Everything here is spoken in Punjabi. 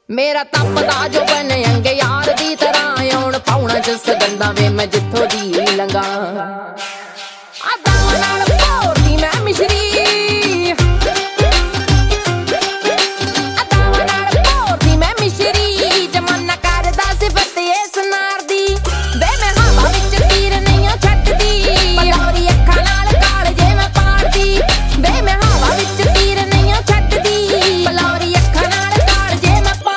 ਮੇਰਾ ਤਪਦਾ ਜੋ ਬਨ ਅੰਗ ਯਾਰ ਦੀ ਤਰ੍ਹਾਂ ਆਉਣ ਪਾਉਣਾ ਜਿਸ ਗੰਦਾ ਵੇ ਮੈਂ ਜਿੱਥੋਂ ਦੀ ਲੰਗਾ।